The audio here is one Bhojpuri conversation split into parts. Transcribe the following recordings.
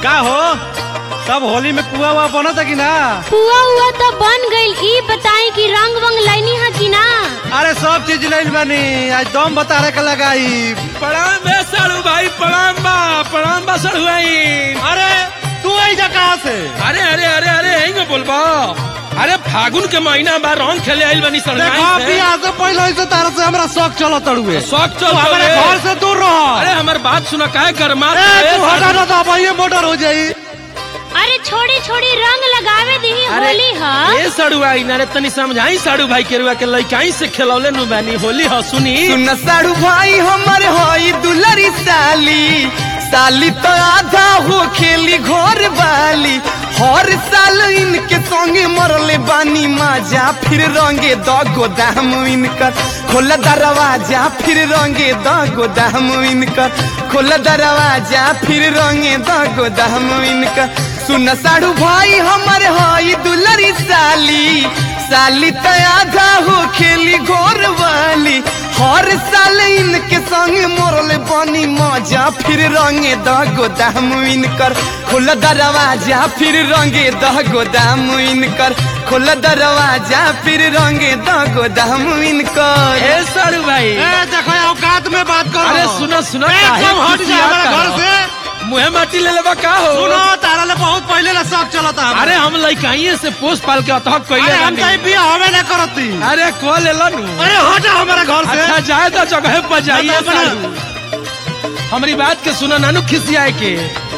का हो सब होली में पुआ हुआ बना था कि ना? पुआ हुआ तो बन गइल। ई बताई कि रंग वंग लाइनी है कि ना? अरे सब चीज लाइन बनी, आज दम बतारे का लगाई। प्रणाम बे साड़ू भाई, प्रणाम बा साड़ू भाई। अरे तू आई जा कहाँ से? अरे अरे अरे अरे यही बोलबा। अरे फागुन के महीना बा रंग खेले आइल बनी साड़ू देखो भाई अभी आज से पहले से तारा से हमरा शौक चलो तड़ुए। शौक चल हमारे घर से दूर रहो। अरे हमार बात सुना, काहे कर मार तू हटा ना तो ये मोटर हो जाई। अरे छोड़ी छोड़ी रंग लगावे दी होली है। ए साड़ू भाई ना रे तनी समझाई साड़ू भाई के रुआ के लइकाई से खेलौले नु बानी होली ह। सुनी सुन साड़ू भाई हमर होई दुलरी साली, साली तो आधा हो खेली घर वाली। हर साल इनके संगे मरले बानी माजा, फिर रंगे द गोदाम इनकर। खोल दरवाजा फिर रंगे द गोदाम इनकर। खोल दरवाजा फिर रंगे द गोदाम इनकर। सुन साड़ू भाई हमर होई दुलरी साली, साली तो आधा हो खेली घर वाली। हर साल इनके संग मोरले बनी मजा, फिर रंगे द गोदाम इनकर। खोल दरवाजा फिर रंगे द गोदाम इनकर। खोल दरवाजा फिर रंगे द गोदाम इनकर। ए साड़ू भाई देखो औकात में बात करो। अरे सुनो सुनो, एकदम हट जा हमारे घर से। मुहे माटी ले लेबा का हो? सुनो तारा ले बहुत पहले ना शौक चला था। अरे हम लइकाई से पोस पाल के अतहक कइले हम बानी। तो बिया हमें ना करती। अरे को ले लो नु। अरे हटा हमारे घर से। अच्छा जाए तो जगह पर जाइए बता बना। साड़ू। हमारी बात के सुना नानू खिसियाए के।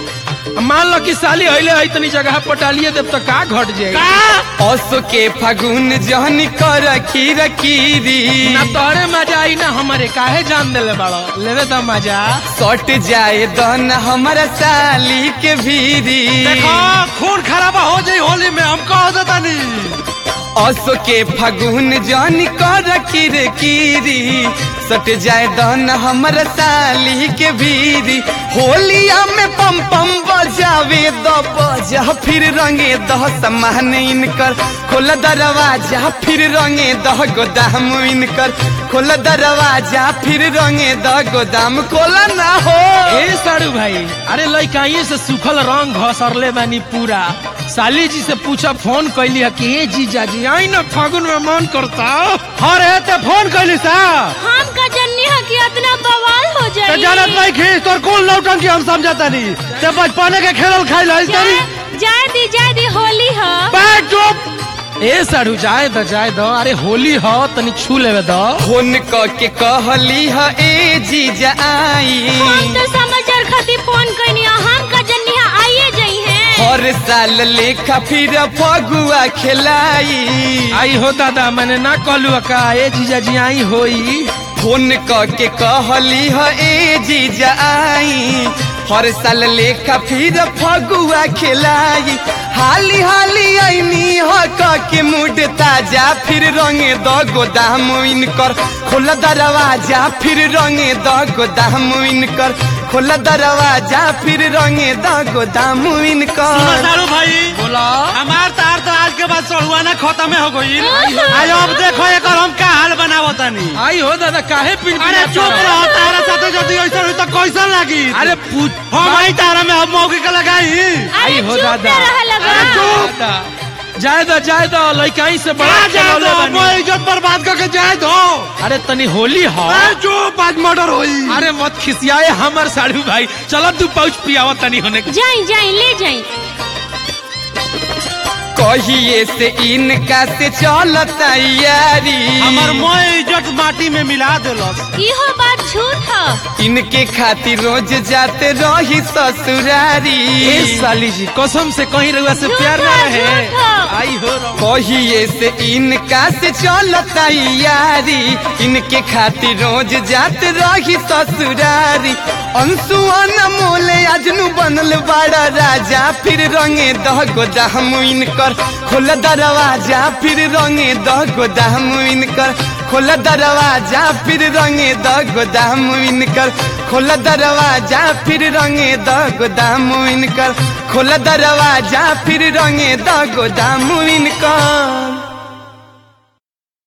मान लो कि साली हइले हई तनी जगह पटालिए देव तो का घट जाए। असो के फागुन जहनी कर खीर कीरी, ना तोरे मजा आई ना हमारे, काहे जान देले बाड़ो। लेवे तो मजा सट जाए दन हमारा साली के भीरी। देखो खून खराबा हो जाई होली में, हम कह देता नहीं। असो के फागुन जहनी कर खीर कीरी, सट जाए दन हमारा साली के भीरी। होलिया में पम पम बजावे द बजा, फिर रंगे द समान इनकर। खोल दरवाजा फिर रंगे द गोदाम इनकर। खोल दरवाजा फिर रंगे द गोदाम। खोला ना हो ए साड़ू भाई, अरे लइकाई से सुखल रंग घसरले बानी पूरा। साली जी से पूछा, फोन कैली है कि ए जीजा जी आई ना फागुन में मन करता। अरे ते फोन कैली सा? हम का जन्नी है कि इतना बवाल हो ते जाए। जानत नहीं खींच तोर कुल नौटंकी हम समझता नहीं। ते बचपने के खेलल खाइल है तेरी। जाए दी होली है। बैठ चुप। ए साड़ू जाए दो। अरे होली ह तनी छू लेवे दो। फोन क के कहली है ए जीजा आई, हम तो समाचार खातिर फोन कइनी, हम का जन्नी है आइए जाई है। हर साल लेखा फिर फगुआ खिलाई। आई हो दादा, मैंने ना कहलू का ए जीजा जी आई होई। फोन क के कहली है ए जीजा आई, हर साल लेखा फिर फगुआ खिलाई। हाली हाली आईनी हो के मूड ताजा, फिर रंगे द गोदाम इनकर। खोल दरवाजा फिर रंगे द गोदाम इनकर। खोल दरवाजा फिर रंगे द गोदाम इनकर। सारू भाई बोला हमार तार तो आज के बाद सड़ुआना खत्म हो गई। आज अब देखो एक हम का हाल बनावता नहीं। आई हो दादा, काहे पिन अरे चुप रहो, तारा साथे यदि ऐसा हुई तो कैसा लगी? अरे पूछ हम आई तारा में अब मौके का लगाई। आई हो दादा। लगा। जाए दो लइकाई से बड़ा खेलौले बानी। मैं इज्जत बर्बाद करके जाए दो। अरे तनी होली ह। चुप, आज मर्डर होई। अरे मत खिसियाए हमर साड़ू भाई, चलो तू पाउच पियावा तनी होने। जाई ले जाई। कहिए से इनका से चल तैयारी, हमर मोय इज्जत माटी में मिला देलस। इहो बात झूठ है। इनके खातिर रोज जाते रही ससुरारी। ए साली जी कसम से कहीं रहुआ से प्यार ना रहे। आई हो कहिए से इनका से चल तैयारी, इनके खातिर रोज जाते रही ससुरारी। अंशुआ न मोले अजनू बनल बड़ा राजा, फिर रंगे द गोदाम इनकर। खोल दरवाजा फिर रंगे द गोदाम इनकर। खोल दरवाजा फिर रंगे द गोदाम इनकर। खोल दरवाजा फिर रंगे द गोदाम इनकर। खोल दरवाजा फिर रंगे द गोदाम इनकर।